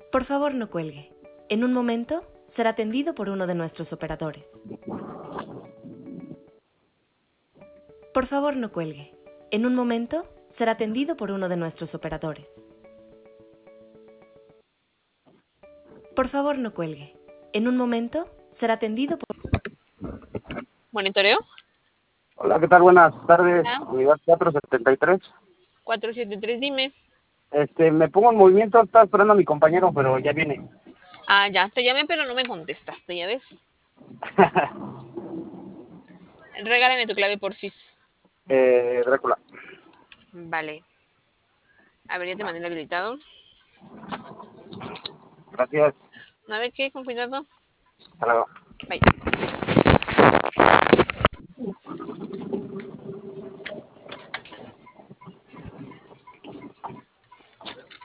Por favor, no cuelgue. En un momento será atendido por uno de nuestros operadores. Por favor, no cuelgue. En un momento será atendido por uno de nuestros operadores. Por favor, no cuelgue. En un momento será atendido por... ¿Monitoreo? Hola, ¿qué tal? Buenas tardes. Hola. Unidad 473. 473, dime. Me pongo en movimiento, estaba esperando a mi compañero, pero ya viene. Ah, ya, te llamé, pero no me contestaste, ¿ya ves? Regálame tu clave, porfis. Drácula. Vale. A ver, ya te mandé el habilitado. Gracias. A ver, ¿qué? Con cuidado. Hasta luego. Bye.